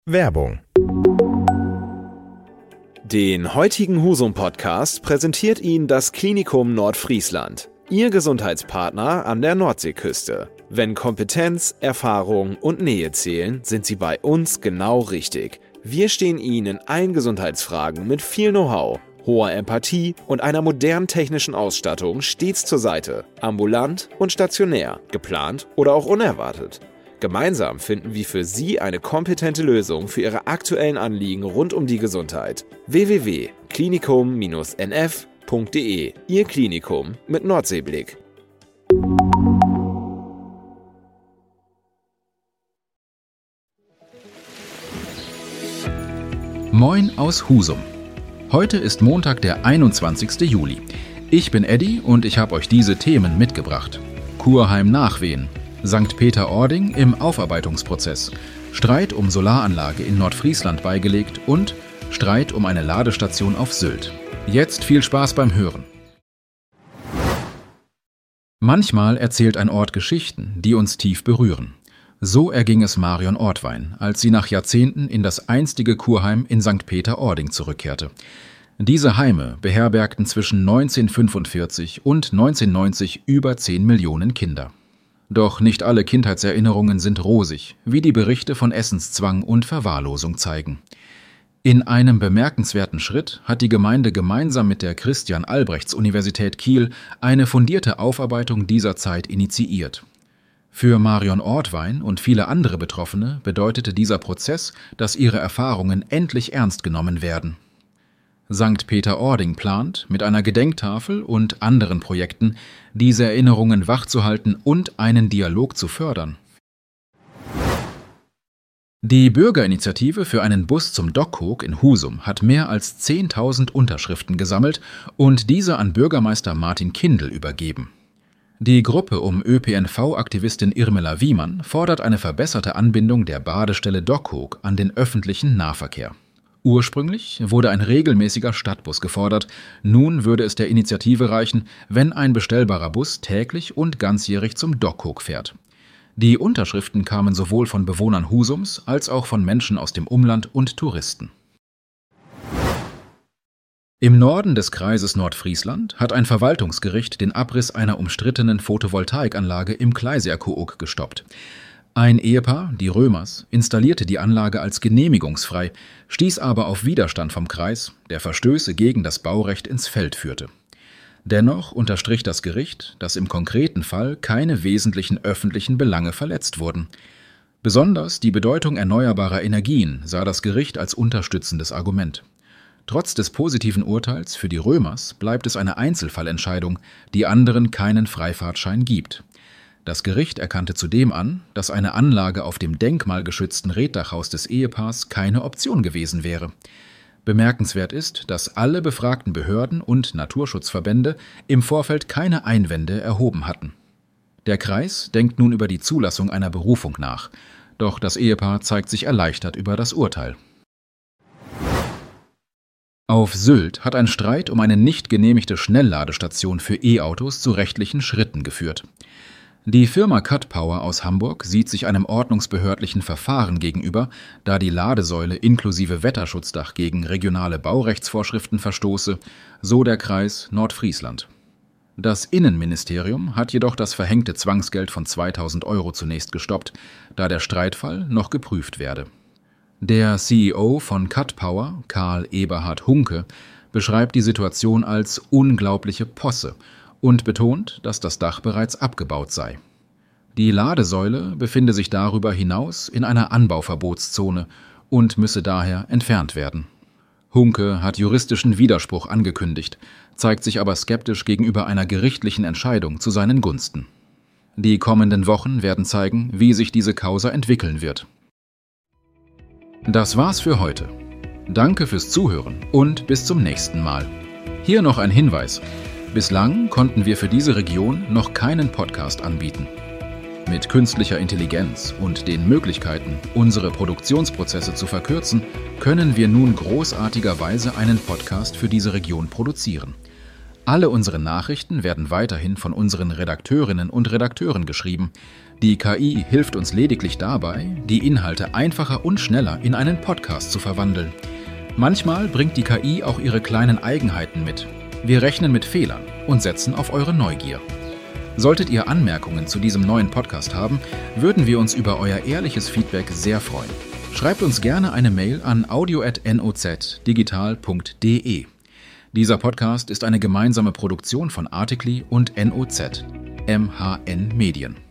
Werbung. Den heutigen Husum-Podcast präsentiert Ihnen das Klinikum Nordfriesland, Ihr Gesundheitspartner an der Nordseeküste. Wenn Kompetenz, Erfahrung und Nähe zählen, sind Sie bei uns genau richtig. Wir stehen Ihnen in allen Gesundheitsfragen mit viel Know-how, hoher Empathie und einer modernen technischen Ausstattung stets zur Seite. Ambulant und stationär, geplant oder auch unerwartet. Gemeinsam finden wir für Sie eine kompetente Lösung für Ihre aktuellen Anliegen rund um die Gesundheit. www.klinikum-nf.de, Ihr Klinikum mit Nordseeblick. Moin aus Husum. Heute ist Montag, der 21. Juli. Ich bin Eddie und ich habe euch diese Themen mitgebracht. Kurheim Nachwehen, St. Peter-Ording im Aufarbeitungsprozess, Streit um Solaranlage in Nordfriesland beigelegt und Streit um eine Ladestation auf Sylt. Jetzt viel Spaß beim Hören. Manchmal erzählt ein Ort Geschichten, die uns tief berühren. So erging es Marion Ortwein, als sie nach Jahrzehnten in das einstige Kurheim in St. Peter-Ording zurückkehrte. Diese Heime beherbergten zwischen 1945 und 1990 über 10 Millionen Kinder. Doch nicht alle Kindheitserinnerungen sind rosig, wie die Berichte von Essenszwang und Verwahrlosung zeigen. In einem bemerkenswerten Schritt hat die Gemeinde gemeinsam mit der Christian-Albrechts-Universität Kiel eine fundierte Aufarbeitung dieser Zeit initiiert. Für Marion Ortwein und viele andere Betroffene bedeutete dieser Prozess, dass ihre Erfahrungen endlich ernst genommen werden. St. Peter-Ording plant, mit einer Gedenktafel und anderen Projekten diese Erinnerungen wachzuhalten und einen Dialog zu fördern. Die Bürgerinitiative für einen Bus zum Dockhook in Husum hat mehr als 10.000 Unterschriften gesammelt und diese an Bürgermeister Martin Kindl übergeben. Die Gruppe um ÖPNV-Aktivistin Irmela Wiemann fordert eine verbesserte Anbindung der Badestelle Dockhook an den öffentlichen Nahverkehr. Ursprünglich wurde ein regelmäßiger Stadtbus gefordert, nun würde es der Initiative reichen, wenn ein bestellbarer Bus täglich und ganzjährig zum Dockhook fährt. Die Unterschriften kamen sowohl von Bewohnern Husums als auch von Menschen aus dem Umland und Touristen. Im Norden des Kreises Nordfriesland hat ein Verwaltungsgericht den Abriss einer umstrittenen Photovoltaikanlage im Gleiserkuuk gestoppt. Ein Ehepaar, die Römers, installierte die Anlage als genehmigungsfrei, stieß aber auf Widerstand vom Kreis, der Verstöße gegen das Baurecht ins Feld führte. Dennoch unterstrich das Gericht, dass im konkreten Fall keine wesentlichen öffentlichen Belange verletzt wurden. Besonders die Bedeutung erneuerbarer Energien sah das Gericht als unterstützendes Argument. Trotz des positiven Urteils für die Römers bleibt es eine Einzelfallentscheidung, die anderen keinen Freifahrtschein gibt. Das Gericht erkannte zudem an, dass eine Anlage auf dem denkmalgeschützten Reetdachhaus des Ehepaars keine Option gewesen wäre. Bemerkenswert ist, dass alle befragten Behörden und Naturschutzverbände im Vorfeld keine Einwände erhoben hatten. Der Kreis denkt nun über die Zulassung einer Berufung nach, doch das Ehepaar zeigt sich erleichtert über das Urteil. Auf Sylt hat ein Streit um eine nicht genehmigte Schnellladestation für E-Autos zu rechtlichen Schritten geführt. Die Firma Cut Power aus Hamburg sieht sich einem ordnungsbehördlichen Verfahren gegenüber, da die Ladesäule inklusive Wetterschutzdach gegen regionale Baurechtsvorschriften verstoße, so der Kreis Nordfriesland. Das Innenministerium hat jedoch das verhängte Zwangsgeld von 2.000 € zunächst gestoppt, da der Streitfall noch geprüft werde. Der CEO von Cut Power, Karl Eberhard Hunke, beschreibt die Situation als unglaubliche Posse und betont, dass das Dach bereits abgebaut sei. Die Ladesäule befinde sich darüber hinaus in einer Anbauverbotszone und müsse daher entfernt werden. Hunke hat juristischen Widerspruch angekündigt, zeigt sich aber skeptisch gegenüber einer gerichtlichen Entscheidung zu seinen Gunsten. Die kommenden Wochen werden zeigen, wie sich diese Causa entwickeln wird. Das war's für heute. Danke fürs Zuhören und bis zum nächsten Mal. Hier noch ein Hinweis. Bislang konnten wir für diese Region noch keinen Podcast anbieten. Mit künstlicher Intelligenz und den Möglichkeiten, unsere Produktionsprozesse zu verkürzen, können wir nun großartigerweise einen Podcast für diese Region produzieren. Alle unsere Nachrichten werden weiterhin von unseren Redakteurinnen und Redakteuren geschrieben. Die KI hilft uns lediglich dabei, die Inhalte einfacher und schneller in einen Podcast zu verwandeln. Manchmal bringt die KI auch ihre kleinen Eigenheiten mit. Wir rechnen mit Fehlern und setzen auf eure Neugier. Solltet ihr Anmerkungen zu diesem neuen Podcast haben, würden wir uns über euer ehrliches Feedback sehr freuen. Schreibt uns gerne eine Mail an audio@nozdigital.de. Dieser Podcast ist eine gemeinsame Produktion von Articly und NOZ, MHN Medien.